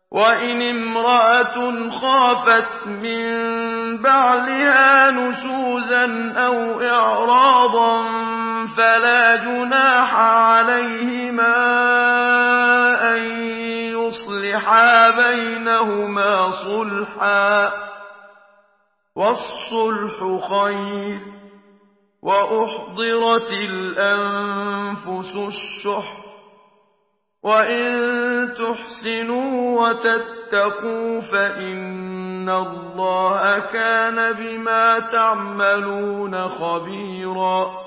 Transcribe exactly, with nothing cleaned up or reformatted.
وإن امرأة خافت من بعلها نشوزا أو إعراضا فلا جناح عليهما أن يصلحا بينهما صلحا، والصلح خير. وأحضرت الأنفس الشح، وإن تحسنوا وتتقوا فإن الله كان بما تعملون خبيرا.